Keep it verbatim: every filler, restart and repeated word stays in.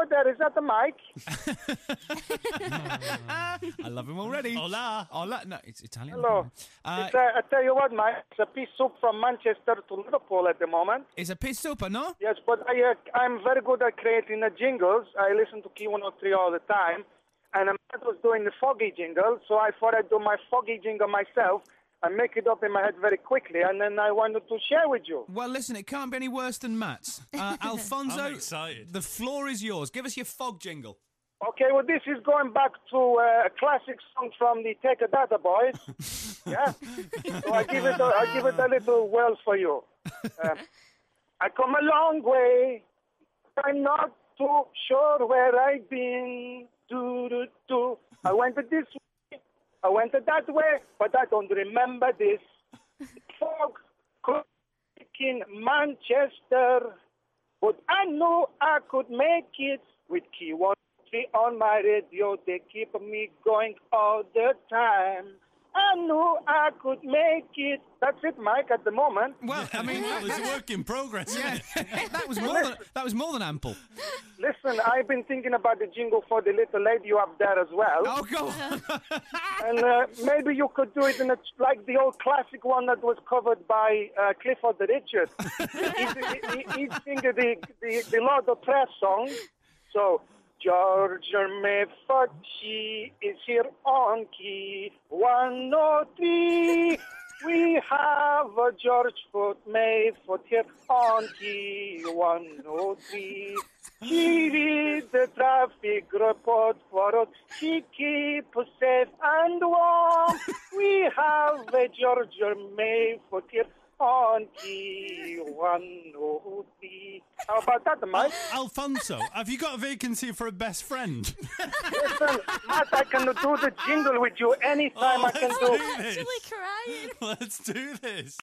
there, is that the mic? I love him already. Hola. Hola. No, it's Italian. Hello. Uh, It's, uh, I tell you what, Mike, it's a pea soup from Manchester to Liverpool at the moment. it's a pea soup, no? Yes, but I, uh, I'm very good at creating the jingles. I listen to Key one oh three all the time. And I was doing the Foggy jingle, so I thought I'd do my Foggy jingle myself and make it up in my head very quickly, and then I wanted to share with you. Well, listen, it can't be any worse than Matt's. Uh, Alfonso, I'm excited. the floor is yours. Give us your fog jingle. Okay, well, this is going back to uh, a classic song from the Take a Data Boys. Yeah? So I give it a, I give it a little whirl for you. Um, I come a long way. I'm not too sure where I've been. Do, do, do. I went this way. I went that way, but I don't remember this. Fog could in Manchester, but I knew I could make it with Key one three on my radio. They keep me going all the time. I knew I could make it. That's it, Mike, at the moment. Well, I mean, That was a work in progress, yeah, wasn't it? that was more than that was more than ample. Listen, I've been thinking about the jingle for the little lady you have there as well. Oh, go on. And uh, maybe you could do it in a, like the old classic one that was covered by uh, Clifford Richard. he'd, he, he'd sing the, the, the Lord of Prayer song. So, George Mayford, she is here on Key one oh three. We have a George Foot Mayford here on Key one oh three. She reads the traffic report for us. She keeps us safe and warm. We have a George Mayford here on Key one oh three. How about that, Mike? Alfonso, have you got a vacancy for a best friend? Listen, Matt, I can do the jingle with you anytime Oh, I can let's do. do this. Actually crying. Let's do this.